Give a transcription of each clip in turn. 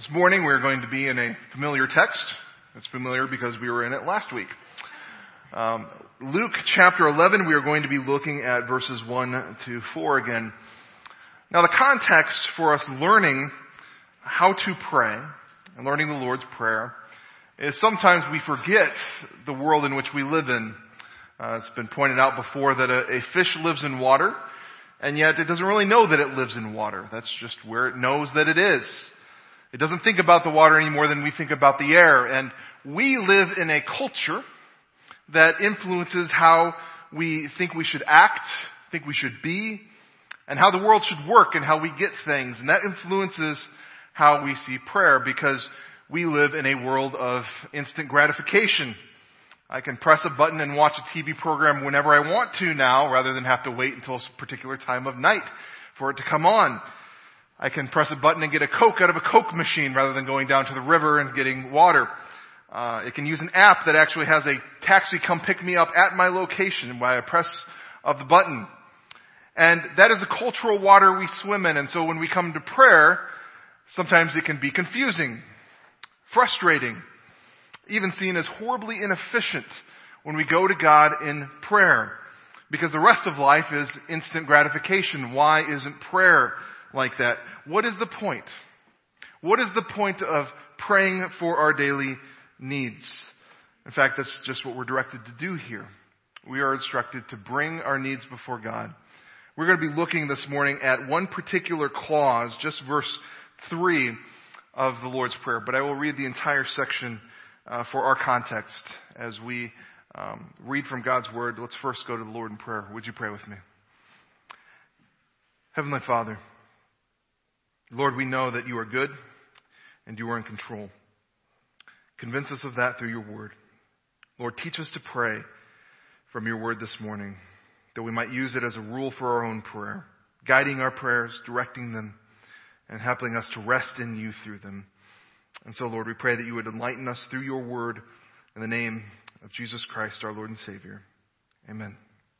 This morning we're going to be in a familiar text. It's familiar because we were in it last week. Luke chapter 11, we are going to be looking at verses 1 to 4 again. Now the context for us learning how to pray and learning the Lord's Prayer is sometimes we forget the world in which we live in. It's been pointed out before that a fish lives in water, and yet it doesn't really know that it lives in water. That's just where it knows that it is. It doesn't think about the water any more than we think about the air. And we live in a culture that influences how we think we should act, think we should be, and how the world should work and how we get things. And that influences how we see prayer because we live in a world of instant gratification. I can press a button and watch a TV program whenever I want to now rather than have to wait until a particular time of night for it to come on. I can press a button and get a Coke out of a Coke machine rather than going down to the river and getting water. It can use an app that actually has a taxi come pick me up at my location by a press of the button. And that is the cultural water we swim in. And so when we come to prayer, sometimes it can be confusing, frustrating, even seen as horribly inefficient when we go to God in prayer. Because the rest of life is instant gratification. Why isn't prayer like that? What is the point? What is the point of praying for our daily needs? In fact, that's just what we're directed to do here. We are instructed to bring our needs before God. We're going to be looking this morning at one particular clause, just verse 3 of the Lord's Prayer. But I will read the entire section for our context as we read from God's Word. Let's first go to the Lord in prayer. Would you pray with me? Heavenly Father, Lord, we know that you are good and you are in control. Convince us of that through your word. Lord, teach us to pray from your word this morning, that we might use it as a rule for our own prayer, guiding our prayers, directing them, and helping us to rest in you through them. And so, Lord, we pray that you would enlighten us through your word in the name of Jesus Christ, our Lord and Savior. Amen.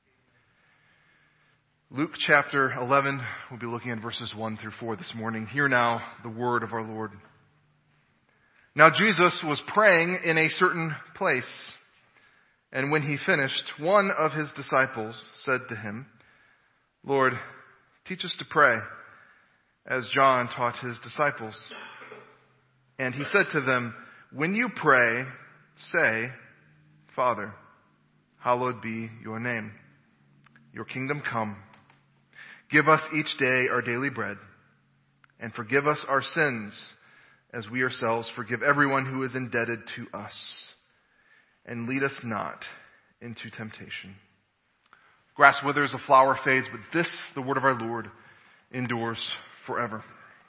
Luke chapter 11, we'll be looking at verses 1 through 4 this morning. Hear now the word of our Lord. Now Jesus was praying in a certain place, and when he finished, one of his disciples said to him, Lord, teach us to pray, as John taught his disciples. And he said to them, when you pray, say, Father, hallowed be your name. Your kingdom come. Give us each day our daily bread, and forgive us our sins as we ourselves forgive everyone who is indebted to us. And lead us not into temptation. Grass withers, a flower fades, but this, the word of our Lord, endures forever.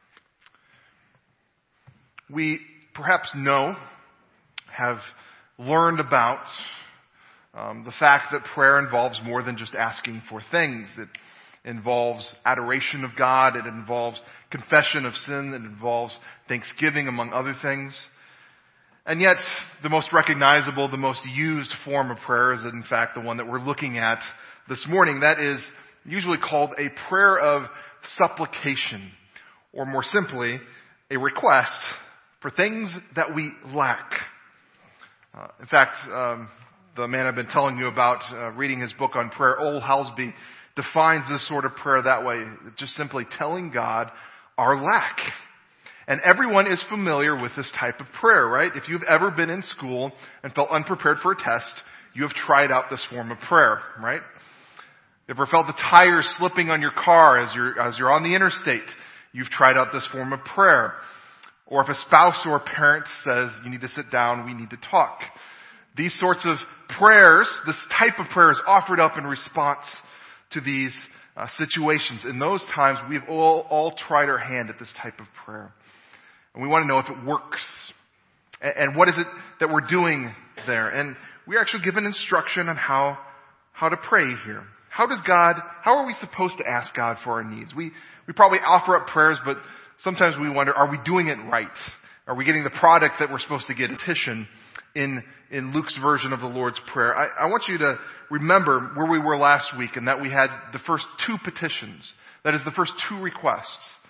We perhaps have learned about the fact that prayer involves more than just asking for things. It involves adoration of God. It involves confession of sin. It involves thanksgiving, among other things. And yet, the most recognizable, the most used form of prayer is in fact the one that we're looking at this morning. That is usually called a prayer of supplication, or more simply, a request for things that we lack. In fact, the man I've been telling you about, reading his book on prayer, Ole Halsby, defines this sort of prayer that way, just simply telling God our lack. And everyone is familiar with this type of prayer, right? If you've ever been in school and felt unprepared for a test, you have tried out this form of prayer, right? Ever felt the tires slipping on your car as you're on the interstate? You've tried out this form of prayer. Or if a spouse or a parent says, you need to sit down, we need to talk. These sorts of prayers, this type of prayer is offered up in response to these situations. In those times, we've all tried our hand at this type of prayer. And we want to know if it works. And what is it that we're doing there? And we're actually given instruction on how to pray here. How are we supposed to ask God for our needs? We probably offer up prayers, but sometimes we wonder, are we doing it right? Are we getting the product that we're supposed to get? Petition in Luke's version of the Lord's Prayer. I want you to remember where we were last week, and that we had the first two petitions. That is the first two requests.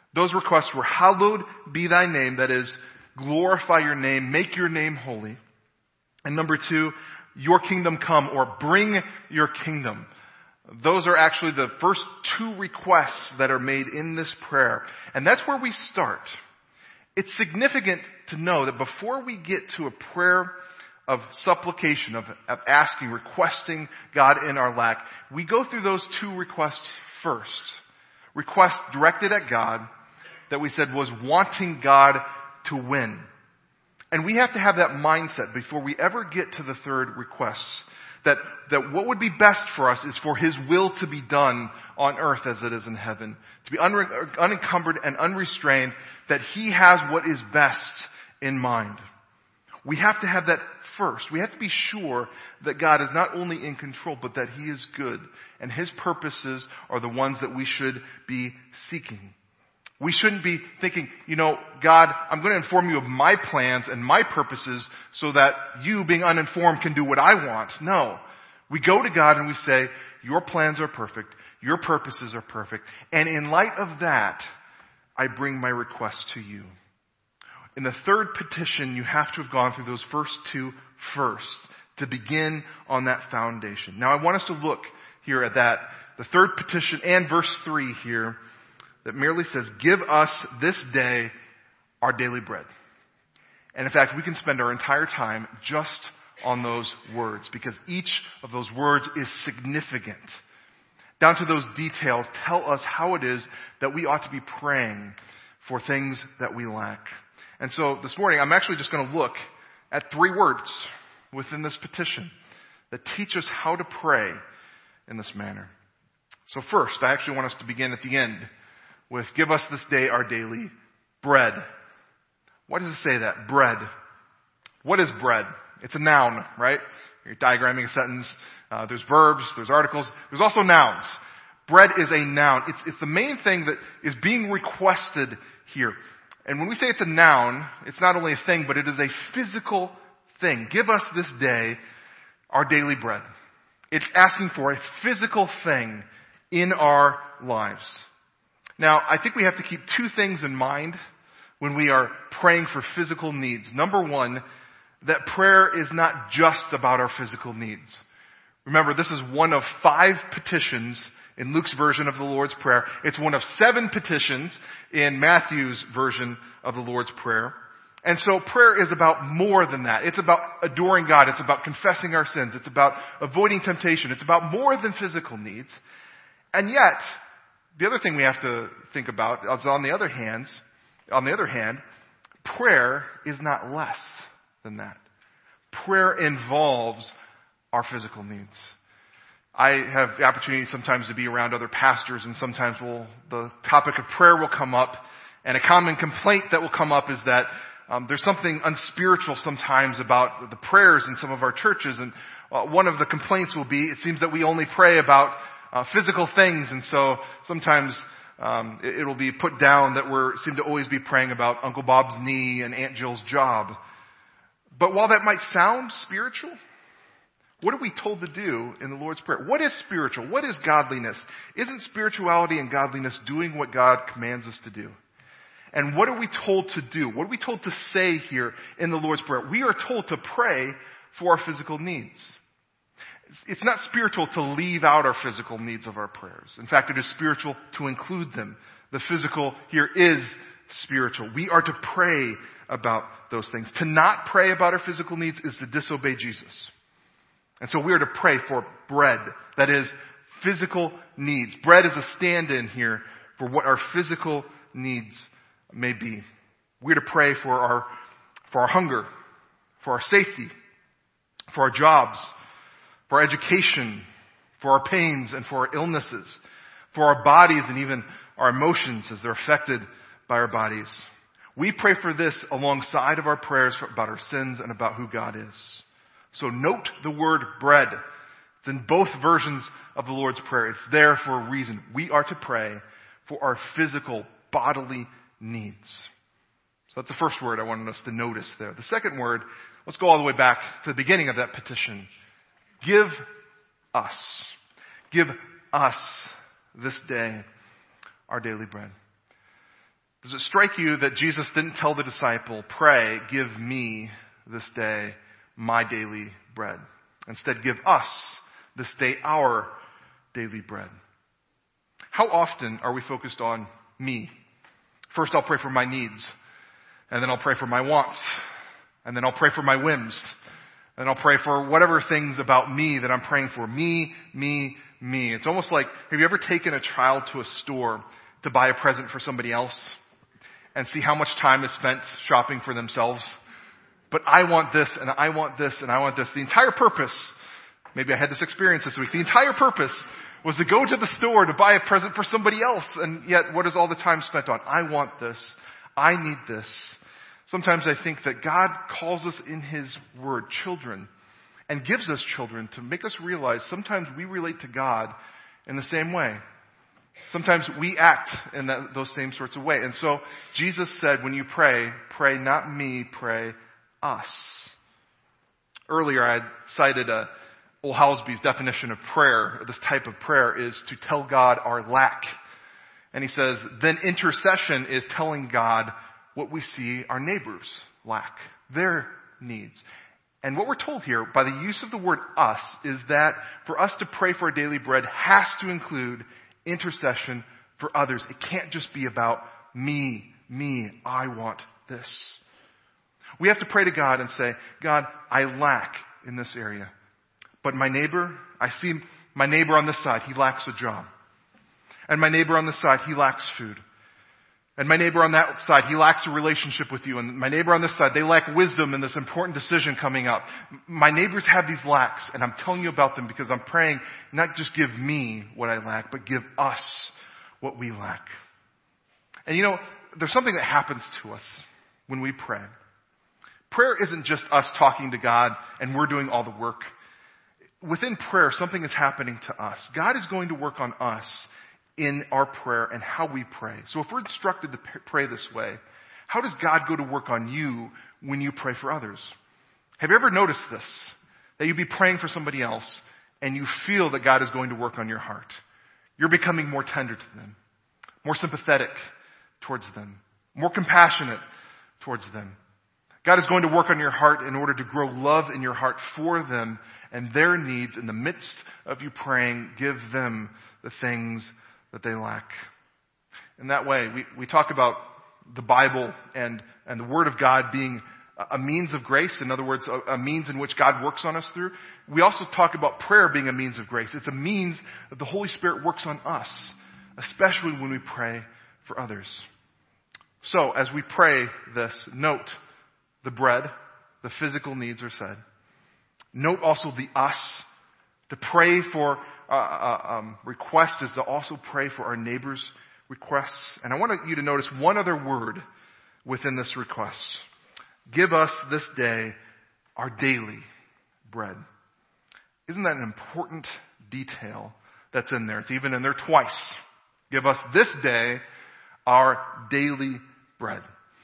Those requests were, hallowed be thy name, that is, glorify your name, make your name holy. And number 2, your kingdom come, or bring your kingdom. Those are actually the first 2 requests that are made in this prayer. And that's where we start. It's significant to know that before we get to a prayer of supplication, of asking, requesting God in our lack, we go through those 2 requests first. Request directed at God that we said was wanting God to win. And we have to have that mindset before we ever get to the third request. That what would be best for us is for His will to be done on earth as it is in heaven. To be unencumbered and unrestrained, that He has what is best in mind. We have to have that first. We have to be sure that God is not only in control, but that He is good. And His purposes are the ones that we should be seeking. We shouldn't be thinking, God, I'm going to inform you of my plans and my purposes so that you, being uninformed, can do what I want. No. We go to God and we say, your plans are perfect. Your purposes are perfect. And in light of that, I bring my request to you. In the third petition, you have to have gone through those first 2 first to begin on that foundation. Now I want us to look here at that, the third petition and verse 3 here, that merely says, give us this day our daily bread. And in fact, we can spend our entire time just on those words, because each of those words is significant. Down to those details tell us how it is that we ought to be praying for things that we lack. And so this morning, I'm actually just going to look at 3 words within this petition that teach us how to pray in this manner. So first, I actually want us to begin at the end with, give us this day our daily bread. Why does it say that? Bread. What is bread? It's a noun, right? You're diagramming a sentence. There's verbs, there's articles, there's also nouns. Bread is a noun. It's the main thing that is being requested here. And when we say it's a noun, it's not only a thing, but it is a physical thing. Give us this day our daily bread. It's asking for a physical thing in our lives. Now, I think we have to keep 2 things in mind when we are praying for physical needs. Number 1, that prayer is not just about our physical needs. Remember, this is one of 5 petitions in Luke's version of the Lord's Prayer. It's one of 7 petitions in Matthew's version of the Lord's Prayer. And so prayer is about more than that. It's about adoring God. It's about confessing our sins. It's about avoiding temptation. It's about more than physical needs. And yet, the other thing we have to think about is on the other hand, prayer is not less than that. Prayer involves our physical needs. I have the opportunity sometimes to be around other pastors, and sometimes the topic of prayer will come up, and a common complaint that will come up is that there's something unspiritual sometimes about the prayers in some of our churches, and one of the complaints will be, it seems that we only pray about physical things, and so sometimes it'll be put down that we seem to always be praying about Uncle Bob's knee and Aunt Jill's job. But while that might sound spiritual, what are we told to do in the Lord's Prayer? What is spiritual? What is godliness? Isn't spirituality and godliness doing what God commands us to do? And what are we told to do? What are we told to say here in the Lord's Prayer? We are told to pray for our physical needs. It's not spiritual to leave out our physical needs of our prayers. In fact, it is spiritual to include them. The physical here is spiritual. We are to pray about those things. To not pray about our physical needs is to disobey Jesus. And so we are to pray for bread. That is, physical needs. Bread is a stand-in here for what our physical needs may be. We're to pray for our hunger, for our safety, for our jobs, for our education, for our pains and for our illnesses, for our bodies and even our emotions as they're affected by our bodies. We pray for this alongside of our prayers about our sins and about who God is. So note the word bread. It's in both versions of the Lord's Prayer. It's there for a reason. We are to pray for our physical, bodily needs. So that's the first word I wanted us to notice there. The second word, let's go all the way back to the beginning of that petition. Give us. Give us this day our daily bread. Does it strike you that Jesus didn't tell the disciple, pray, give me this day my daily bread? Instead, give us this day our daily bread. How often are we focused on me? First, I'll pray for my needs, and then I'll pray for my wants, and then I'll pray for my whims, and I'll pray for whatever things about me that I'm praying for. Me. It's almost like, have you ever taken a child to a store to buy a present for somebody else and see how much time is spent shopping for themselves? But I want this, and I want this, and I want this. The entire purpose, maybe I had this experience this week, the entire purpose was to go to the store to buy a present for somebody else. And yet, what is all the time spent on? I want this. I need this. Sometimes I think that God calls us in His Word children and gives us children to make us realize sometimes we relate to God in the same way. Sometimes we act in those same sorts of ways. And so Jesus said, when you pray, pray not me, pray us. Earlier I had cited Ole Hallesby's definition of prayer. This type of prayer is to tell God our lack. And he says, then intercession is telling God what we see our neighbors lack, their needs. And what we're told here by the use of the word us is that for us to pray for our daily bread has to include intercession for others. It can't just be about me, I want this. We have to pray to God and say, God, I lack in this area. But my neighbor, I see my neighbor on this side, he lacks a job. And my neighbor on this side, he lacks food. And my neighbor on that side, he lacks a relationship with you. And my neighbor on this side, they lack wisdom in this important decision coming up. My neighbors have these lacks, and I'm telling you about them because I'm praying not just give me what I lack, but give us what we lack. And there's something that happens to us when we pray. Prayer isn't just us talking to God and we're doing all the work. Within prayer, something is happening to us. God is going to work on us in our prayer and how we pray. So if we're instructed to pray this way, how does God go to work on you when you pray for others? Have you ever noticed this? That you'd be praying for somebody else and you feel that God is going to work on your heart. You're becoming more tender to them, more sympathetic towards them, more compassionate towards them. God is going to work on your heart in order to grow love in your heart for them and their needs in the midst of you praying. Give them the things that they lack. In that way, we talk about the Bible and the Word of God being a means of grace. In other words, a means in which God works on us through. We also talk about prayer being a means of grace. It's a means that the Holy Spirit works on us, especially when we pray for others. So, as we pray this, note the bread, the physical needs are said. Note also the us. To pray for request is to also pray for our neighbors' requests. And I want you to notice one other word within this request. Give us this day our daily bread. Isn't that an important detail that's in there? It's even in there twice. Give us this day our daily bread.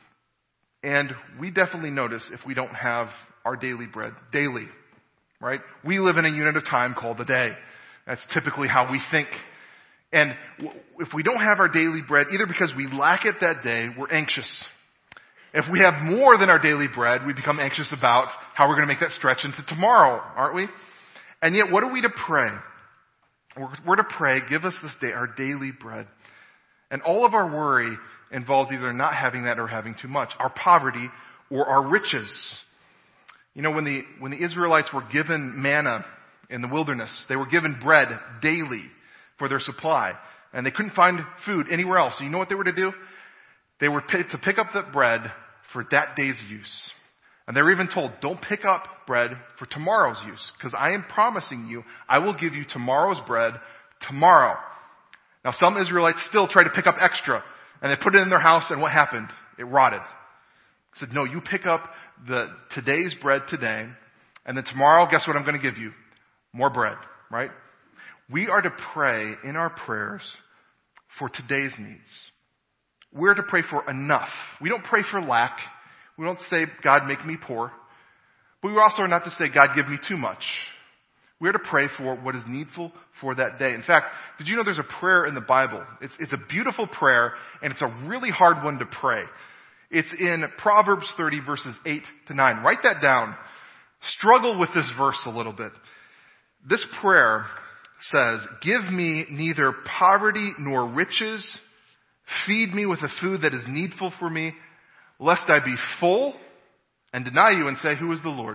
And we definitely notice if we don't have our daily bread daily, right? We live in a unit of time called the day. That's typically how we think. And if we don't have our daily bread, either because we lack it that day, we're anxious. If we have more than our daily bread, we become anxious about how we're going to make that stretch into tomorrow, aren't we? And yet, what are we to pray? We're to pray, give us this day our daily bread. And all of our worry involves either not having that or having too much, our poverty or our riches. When the Israelites were given manna in the wilderness, they were given bread daily for their supply. And they couldn't find food anywhere else. So you know what they were to do? They were to pick up that bread for that day's use. And they were even told, don't pick up bread for tomorrow's use, because I am promising you, I will give you tomorrow's bread tomorrow. Now some Israelites still try to pick up extra, and they put it in their house, and what happened? It rotted. He said, no, you pick up today's bread today, and then tomorrow, guess what I'm going to give you? More bread, right? We are to pray in our prayers for today's needs. We're to pray for enough. We don't pray for lack. We don't say, God, make me poor. But we also are not to say, God, give me too much. We are to pray for what is needful for that day. In fact, did you know there's a prayer in the Bible? It's a beautiful prayer, and it's a really hard one to pray. It's in Proverbs 30, verses 8 to 9. Write that down. Struggle with this verse a little bit. This prayer says, "Give me neither poverty nor riches. Feed me with the food that is needful for me, lest I be full and deny you and say, 'Who is the Lord?'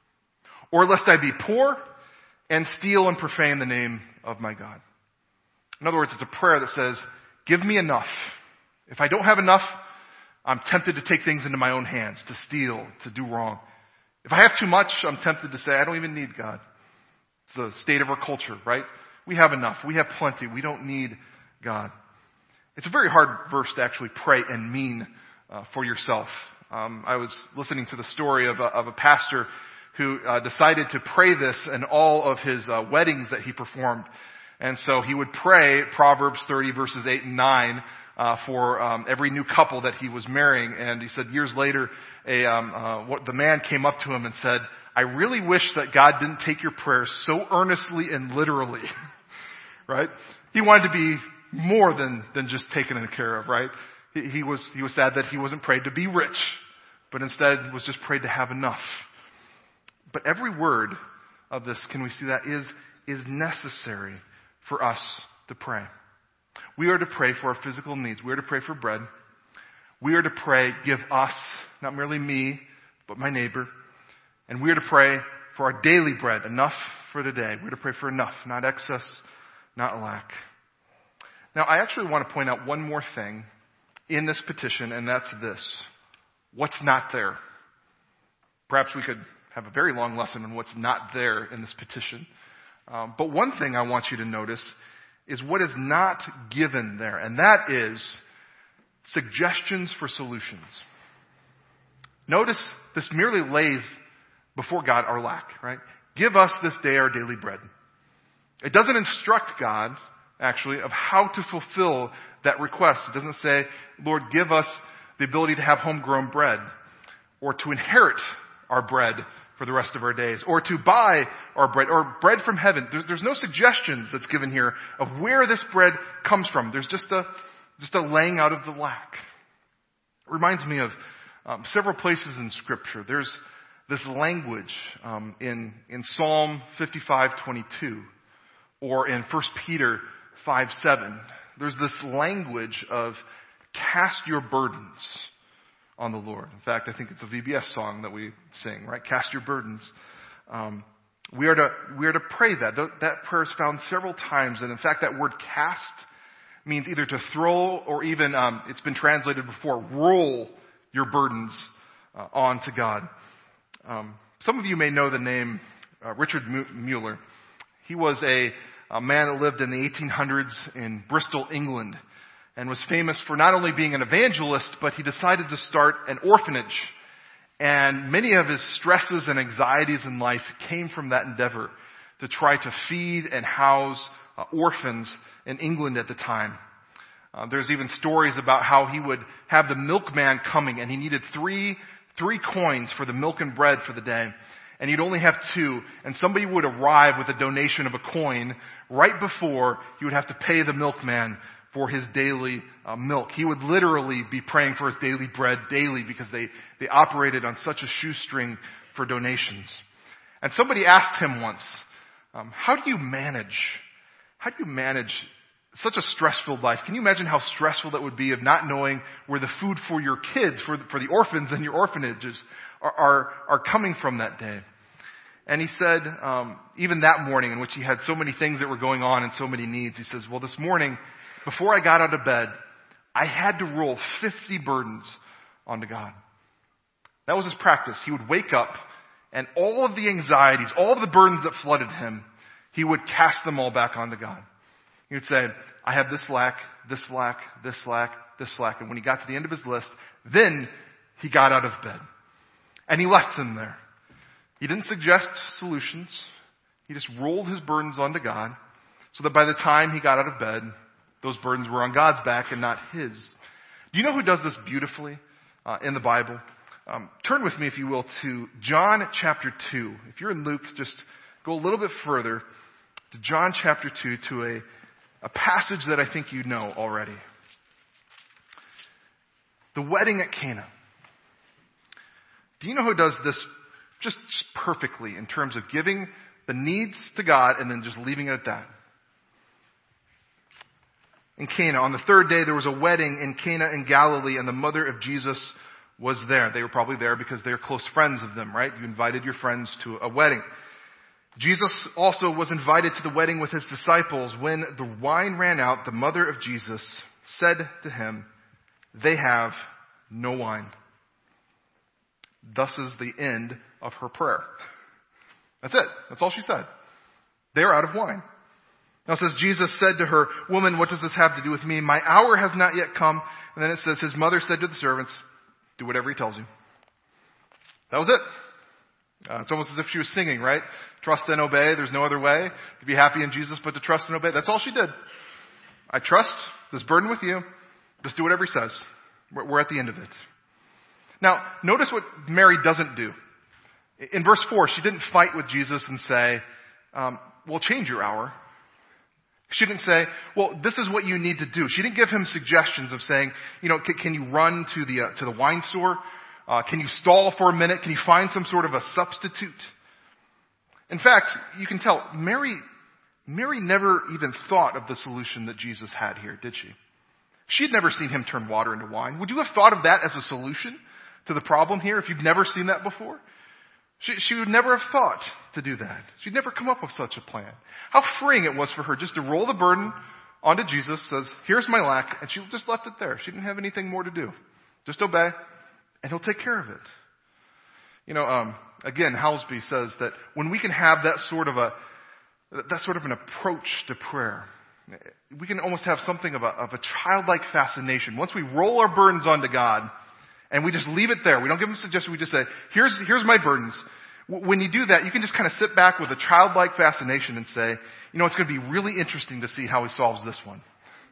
Or lest I be poor and steal and profane the name of my God." In other words, it's a prayer that says, give me enough. If I don't have enough, I'm tempted to take things into my own hands, to steal, to do wrong. If I have too much, I'm tempted to say, I don't even need God. It's the state of our culture, right? We have enough. We have plenty. We don't need God. It's a very hard verse to actually pray and mean for yourself. I was listening to the story of a pastor who decided to pray this in all of his weddings that he performed. And so he would pray Proverbs 30 verses 8 and 9 for every new couple that he was marrying. And he said years later, the man came up to him and said, "I really wish that God didn't take your prayers so earnestly and literally." Right? He wanted to be more than just taken care of, right? He was sad that he wasn't prayed to be rich, but instead was just prayed to have enough. But every word of this, can we see that, is necessary for us to pray. We are to pray for our physical needs. We are to pray for bread. We are to pray, give us, not merely me, but my neighbor. And we are to pray for our daily bread, enough for the day. We're to pray for enough, not excess, not lack. Now, I actually want to point out one more thing in this petition, and that's this. What's not there? Perhaps we could have a very long lesson on what's not there in this petition. But one thing I want you to notice is what is not given there, and that is suggestions for solutions. Notice this merely lays before God our lack, right? Give us this day our daily bread. It doesn't instruct God, actually, of how to fulfill that request. It doesn't say, Lord, give us the ability to have homegrown bread, or to inherit our bread for the rest of our days, or to buy our bread, or bread from heaven. There's no suggestions that's given here of where this bread comes from. There's just a laying out of the lack. It reminds me of several places in Scripture. There's this language in Psalm 55:22, or in 1 Peter 5:7. There's this language of cast your burdens on the Lord. In fact, I think it's a VBS song that we sing, right? Cast your burdens. We are to pray that. That prayer is found several times, and in fact, that word cast means either to throw, or even it's been translated before, roll your burdens onto God. Some of you may know the name Richard Mueller. He was a man that lived in the 1800s in Bristol, England, and was famous for not only being an evangelist, but he decided to start an orphanage. And many of his stresses and anxieties in life came from that endeavor to try to feed and house orphans in England at the time. There's even stories about how he would have the milkman coming, and he needed three coins for the milk and bread for the day. And he'd only have 2, and somebody would arrive with a donation of a coin right before he would have to pay the milkman for his daily milk. He would literally be praying for his daily bread daily, because they operated on such a shoestring for donations. And somebody asked him once, how do you manage such a stressful life? Can you imagine how stressful that would be of not knowing where the food for your kids, for the orphans in your orphanages are coming from that day? And he said, even that morning, in which he had so many things that were going on and so many needs, he says, well, this morning, before I got out of bed, I had to roll 50 burdens onto God. That was his practice. He would wake up, and all of the anxieties, all of the burdens that flooded him, he would cast them all back onto God. He would say, I have this lack, this lack, this lack, this lack. And when he got to the end of his list, then he got out of bed. And he left them there. He didn't suggest solutions. He just rolled his burdens onto God, so that by the time he got out of bed, those burdens were on God's back and not his. Do you know who does this beautifully in the Bible? Turn with me, if you will, to John chapter 2. If you're in Luke, just go a little bit further to John chapter 2 to a passage that I think you know already. The wedding at Cana. Do you know who does this just perfectly in terms of giving the needs to God and then just leaving it at that? In Cana, on the third day, there was a wedding in Cana in Galilee, and the mother of Jesus was there. They were probably there because they're close friends of them, right? You invited your friends to a wedding. Jesus also was invited to the wedding with his disciples. When the wine ran out, the mother of Jesus said to him, "They have no wine." Thus is the end of her prayer. That's it. That's all she said. They're out of wine. Now it says, Jesus said to her, "Woman, what does this have to do with me? My hour has not yet come." And then it says, his mother said to the servants, "Do whatever he tells you." That was it. It's almost as if she was singing, right? Trust and obey. There's no other way to be happy in Jesus but to trust and obey. That's all she did. I trust this burden with you. Just do whatever he says. We're at the end of it. Now, notice what Mary doesn't do. In verse 4, she didn't fight with Jesus and say, well, change your hour. She didn't say, well, this is what you need to do. She didn't give him suggestions of saying, can you run to the wine store? Can you stall for a minute? Can you find some sort of a substitute? In fact, you can tell, Mary never even thought of the solution that Jesus had here, did she? She'd never seen him turn water into wine. Would you have thought of that as a solution to the problem here if you'd never seen that before? She would never have thought to do that. She'd never come up with such a plan. How freeing it was for her just to roll the burden onto Jesus, says, "Here's my lack," and she just left it there. She didn't have anything more to do. Just obey, and he'll take care of it. Again, Halsby says that when we can have that sort of an approach to prayer, we can almost have something of a childlike fascination. Once we roll our burdens onto God, and we just leave it there. We don't give him suggestions. We just say, here's my burdens. When you do that, you can just kind of sit back with a childlike fascination and say, it's going to be really interesting to see how he solves this one.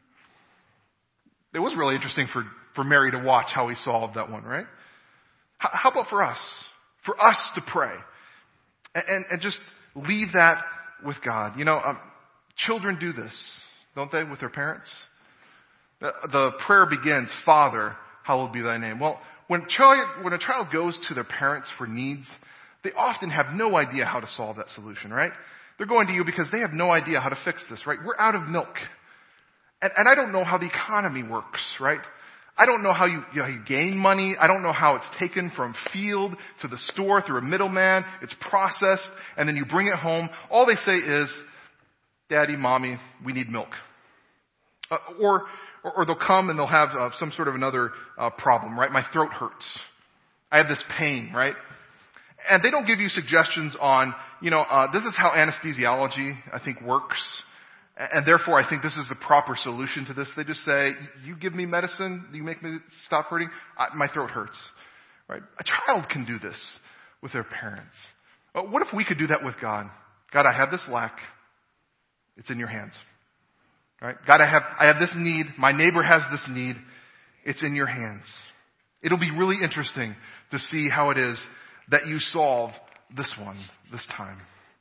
It was really interesting for Mary to watch how he solved that one, right? How about for us? For us to pray. And just leave that with God. Children do this, don't they, with their parents? The prayer begins, "Father, hallowed be thy name." Well, when a child goes to their parents for needs, they often have no idea how to solve that solution, right? They're going to you because they have no idea how to fix this, right? We're out of milk. And I don't know how the economy works, right? I don't know how you gain money. I don't know how it's taken from field to the store through a middleman. It's processed, and then you bring it home. All they say is, "Daddy, Mommy, we need milk." Or they'll come and they'll have some sort of another problem, right? "My throat hurts. I have this pain," right? And they don't give you suggestions on, this is how anesthesiology, I think, works. And therefore, I think this is the proper solution to this. They just say, "You give me medicine, you make me stop hurting, my throat hurts." Right? A child can do this with their parents. What if we could do that with God? "God, I have this lack. It's in your hands." Right? "God, I have this need. My neighbor has this need. It's in your hands." It'll be really interesting to see how it is that you solve this one, this time.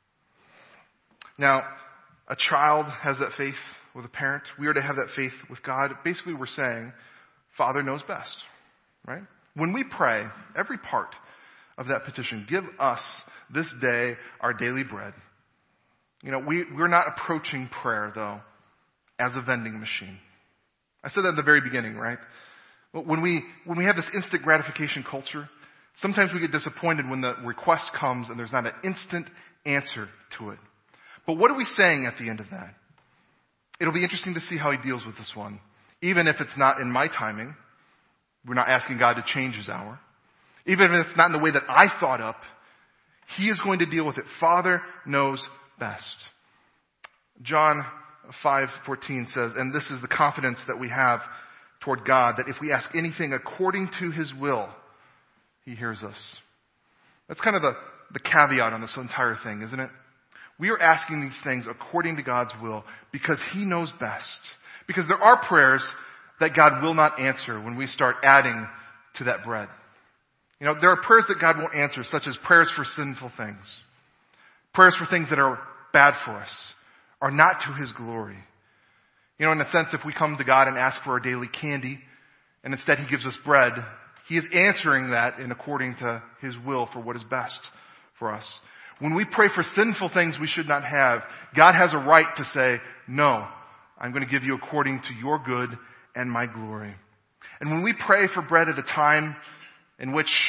Now, a child has that faith with a parent. We are to have that faith with God. Basically, we're saying, Father knows best. Right? When we pray, every part of that petition, "Give us this day our daily bread." We're not approaching prayer, though, as a vending machine. I said that at the very beginning, right? When we have this instant gratification culture, sometimes we get disappointed when the request comes and there's not an instant answer to it. But what are we saying at the end of that? It'll be interesting to see how he deals with this one. Even if it's not in my timing, we're not asking God to change his hour. Even if it's not in the way that I thought up, he is going to deal with it. Father knows best. John 5:14 says, "And this is the confidence that we have toward God, that if we ask anything according to his will, he hears us." That's kind of the caveat on this entire thing, isn't it? We are asking these things according to God's will because he knows best. Because there are prayers that God will not answer when we start adding to that bread. There are prayers that God won't answer, such as prayers for sinful things. Prayers for things that are bad for us are not to His glory. In a sense, if we come to God and ask for our daily candy, and instead He gives us bread, He is answering that in according to His will for what is best for us. When we pray for sinful things we should not have, God has a right to say, no, I'm going to give you according to your good and my glory. And when we pray for bread at a time in which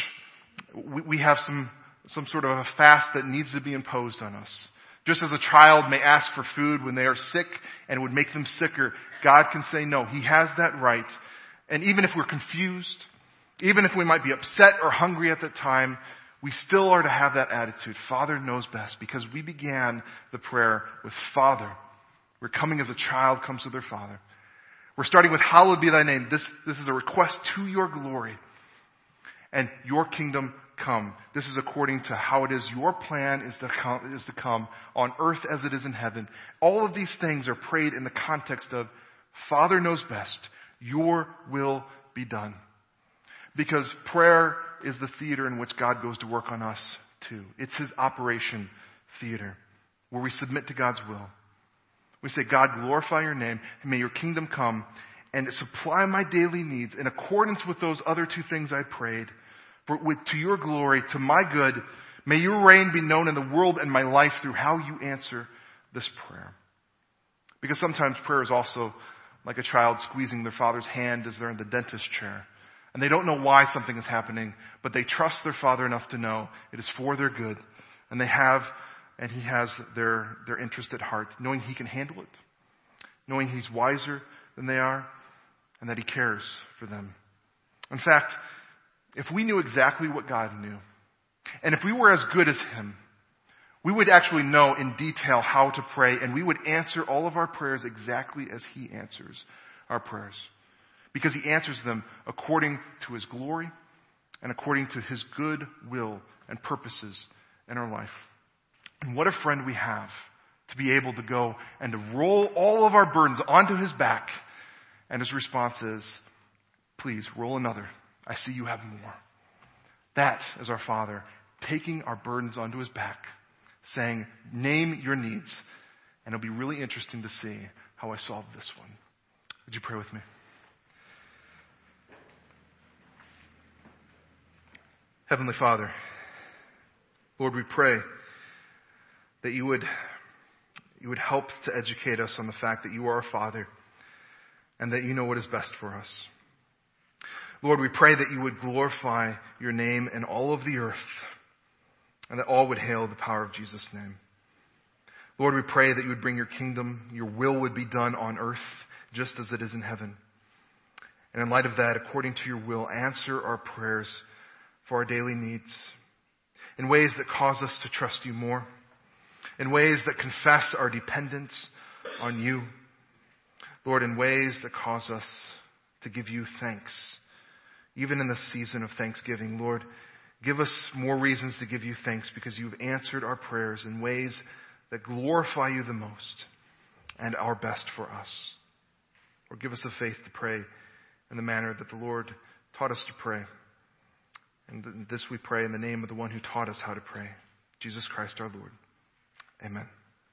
we have some sort of a fast that needs to be imposed on us, just as a child may ask for food when they are sick and it would make them sicker, God can say no. He has that right. And even if we're confused, even if we might be upset or hungry at that time, we still are to have that attitude. Father knows best, because we began the prayer with Father. We're coming as a child comes to their father. We're starting with hallowed be thy name. This is a request to your glory. And your kingdom come. This is according to how it is your plan is to come on earth as it is in heaven. All of these things are prayed in the context of Father knows best. Your will be done. Because prayer is the theater in which God goes to work on us too. It's His operation theater where we submit to God's will. We say, God, glorify your name, and may your kingdom come and supply my daily needs in accordance with those other two things I prayed. To your glory, to my good, may your reign be known in the world and my life through how you answer this prayer. Because sometimes prayer is also like a child squeezing their father's hand as they're in the dentist chair. And they don't know why something is happening, but they trust their father enough to know it is for their good. And he has their interest at heart, knowing he can handle it, knowing he's wiser than they are, and that he cares for them. In fact, if we knew exactly what God knew, and if we were as good as Him, we would actually know in detail how to pray, and we would answer all of our prayers exactly as He answers our prayers. Because He answers them according to His glory and according to His good will and purposes in our life. And what a friend we have to be able to go and to roll all of our burdens onto His back. And His response is, please roll another. I see you have more. That is our Father taking our burdens onto His back, saying, name your needs. And it'll be really interesting to see how I solve this one. Would you pray with me? Heavenly Father, Lord, we pray that you would help to educate us on the fact that you are our Father and that you know what is best for us. Lord, we pray that you would glorify your name in all of the earth and that all would hail the power of Jesus' name. Lord, we pray that you would bring your kingdom, your will would be done on earth just as it is in heaven. And in light of that, according to your will, answer our prayers for our daily needs in ways that cause us to trust you more, in ways that confess our dependence on you, Lord, in ways that cause us to give you thanks. Even in this season of Thanksgiving, Lord, give us more reasons to give you thanks because you've answered our prayers in ways that glorify you the most and are best for us. Lord, give us the faith to pray in the manner that the Lord taught us to pray. And this we pray in the name of the one who taught us how to pray, Jesus Christ our Lord. Amen.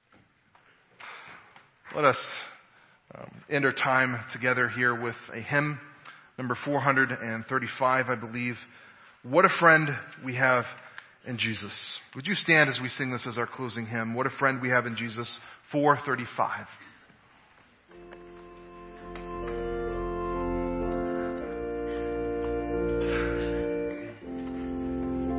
Let us end our time together here with a hymn. Number 435, I believe. What a friend we have in Jesus. Would you stand as we sing this as our closing hymn? What a friend we have in Jesus, 435.